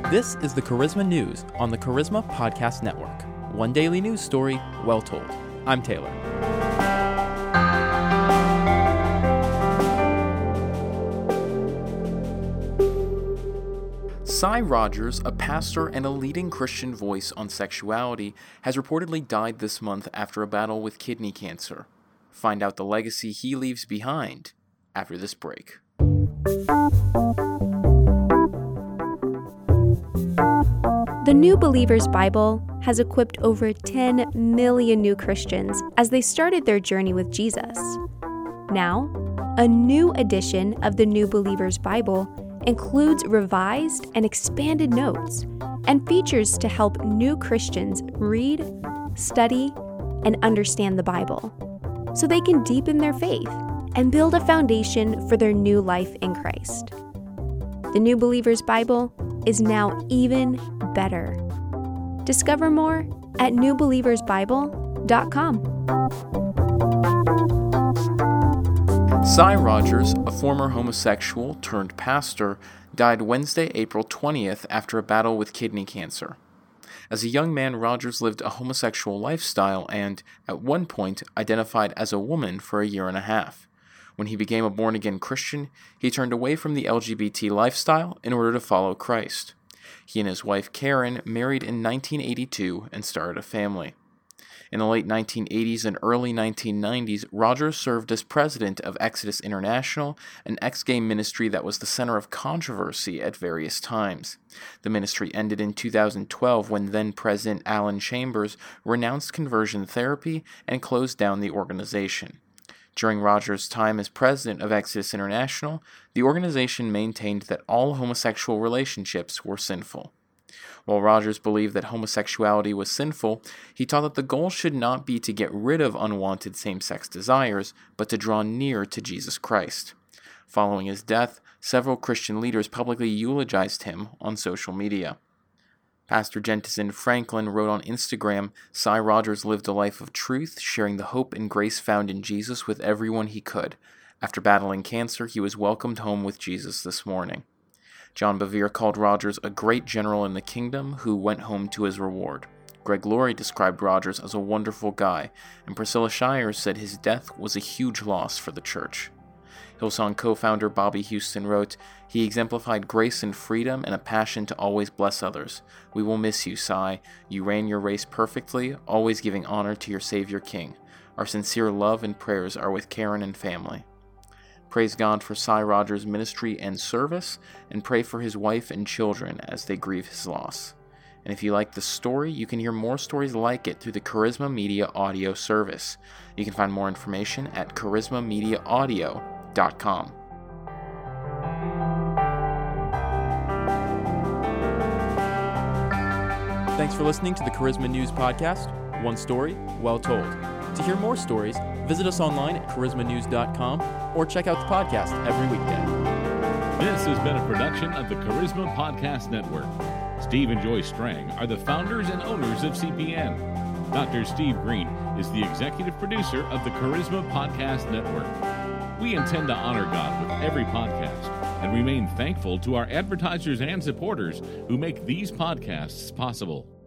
This is the Charisma News on the Charisma Podcast Network. One daily news story, well told. I'm Taylor. Sy Rogers, a pastor and a leading Christian voice on sexuality, has reportedly died this month after a battle with kidney cancer. Find out the legacy he leaves behind after this break. The New Believers Bible has equipped over 10 million new Christians as they started their journey with Jesus. Now, a new edition of the New Believers Bible includes revised and expanded notes and features to help new Christians read, study, and understand the Bible so they can deepen their faith and build a foundation for their new life in Christ. The New Believers Bible is now even better. Discover more at newbelieversbible.com. Sy Rogers, a former homosexual turned pastor, died Wednesday, April 20th after a battle with kidney cancer. As a young man, Rogers lived a homosexual lifestyle and, at one point, identified as a woman for a year and a half. When he became a born-again Christian, he turned away from the LGBT lifestyle in order to follow Christ. He and his wife Karen married in 1982 and started a family. In the late 1980s and early 1990s, Rogers served as president of Exodus International, an ex-gay ministry that was the center of controversy at various times. The ministry ended in 2012 when then-President Alan Chambers renounced conversion therapy and closed down the organization. During Rogers' time as president of Exodus International, the organization maintained that all homosexual relationships were sinful. While Rogers believed that homosexuality was sinful, he taught that the goal should not be to get rid of unwanted same-sex desires, but to draw near to Jesus Christ. Following his death, several Christian leaders publicly eulogized him on social media. Pastor Jentison Franklin wrote on Instagram, Sy Rogers lived a life of truth, sharing the hope and grace found in Jesus with everyone he could. After battling cancer, he was welcomed home with Jesus this morning. John Bevere called Rogers a great general in the kingdom who went home to his reward. Greg Laurie described Rogers as a wonderful guy, and Priscilla Shires said his death was a huge loss for the church. Hillsong co-founder Bobby Houston wrote, "He exemplified grace and freedom and a passion to always bless others. We will miss you, Sy. You ran your race perfectly, always giving honor to your Savior King. Our sincere love and prayers are with Karen and family." Praise God for Sy Rogers' ministry and service, and pray for his wife and children as they grieve his loss. And if you like this story, you can hear more stories like it through the Charisma Media audio service. You can find more information at charismamediaaudio.com. Thanks for listening to the Charisma News Podcast. One story, well told. To hear more stories, visit us online at charismanews.com or check out the podcast every weekday. This has been a production of the Charisma Podcast Network. Steve and Joy Strang are the founders and owners of CPN. Dr. Steve Green is the executive producer of the Charisma Podcast Network. We intend to honor God with every podcast and remain thankful to our advertisers and supporters who make these podcasts possible.